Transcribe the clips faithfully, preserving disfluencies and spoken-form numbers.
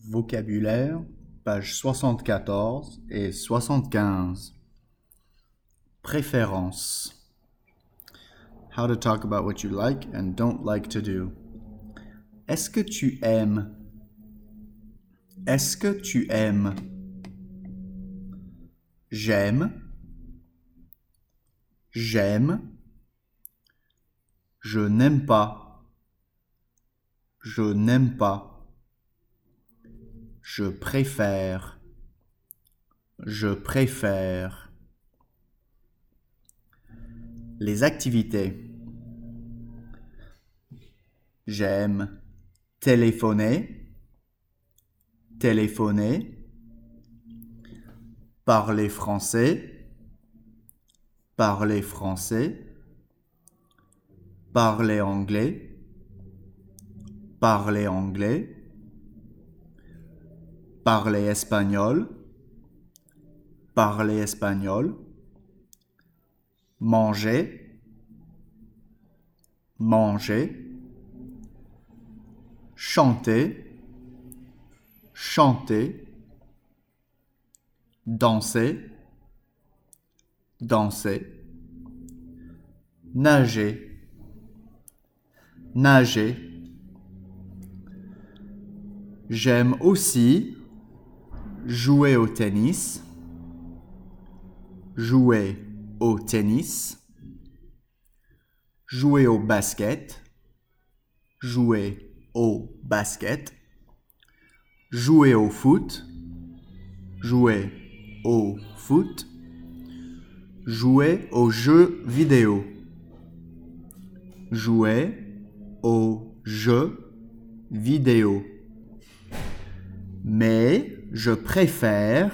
Vocabulaire, page soixante-quatorze et soixante-quinze. Préférence. How to talk about what you like and don't like to do. Est-ce que tu aimes? Est-ce que tu aimes? J'aime. J'aime. Je n'aime pas. Je n'aime pas. Je préfère. Je préfère. Les activités. J'aime téléphoner. Téléphoner. Parler français. Parler français. Parler anglais. Parler anglais. Parler espagnol. Parler espagnol. Manger. Manger. Chanter. Chanter. Danser. Danser. Nager. Nager. J'aime aussi jouer au tennis. Jouer au tennis. Jouer au basket. Jouer au basket. Jouer au foot. Jouer au foot. Jouer aux jeux vidéo. Jouer aux jeux vidéo. Mais je préfère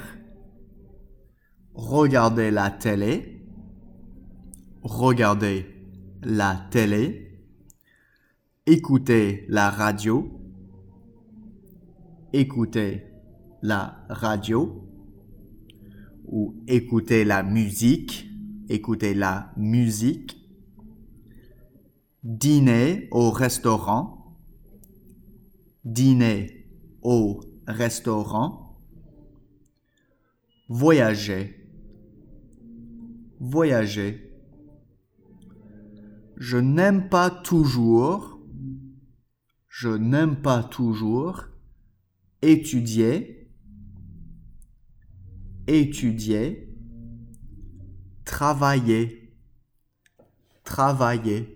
regarder la télé, regarder la télé, écouter la radio, écouter la radio, ou écouter la musique, écouter la musique, dîner au restaurant, dîner au restaurant, voyager, voyager. Je n'aime pas toujours, je n'aime pas toujours étudier, étudier, travailler, travailler.